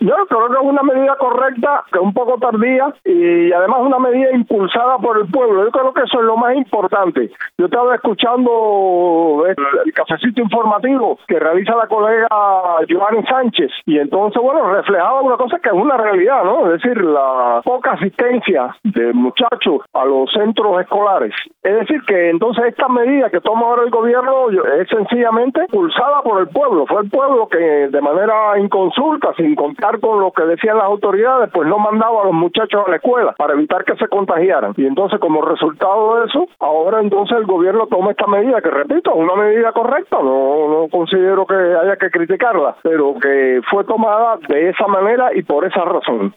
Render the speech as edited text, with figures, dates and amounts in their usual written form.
Yo creo que es una medida correcta, que es un poco tardía y además una medida impulsada por el pueblo. Yo creo que eso es lo más importante. Yo estaba escuchando el cafecito informativo que realiza la colega Giovanni Sánchez y entonces, bueno, reflejaba una cosa que es una realidad, ¿no? Es decir, la poca asistencia de muchachos a los centros escolares. Es decir, que entonces esta medida que toma ahora el gobierno es sencillamente impulsada por el pueblo. Fue el pueblo que de manera inconsulta, sin contar con lo que decían las autoridades, pues no mandaba a los muchachos a la escuela para evitar que se contagiaran. Y entonces, como resultado de eso, ahora entonces el gobierno toma esta medida, que repito, es una medida correcta, no considero que haya que criticarla, pero que fue tomada de esa manera y por esa razón.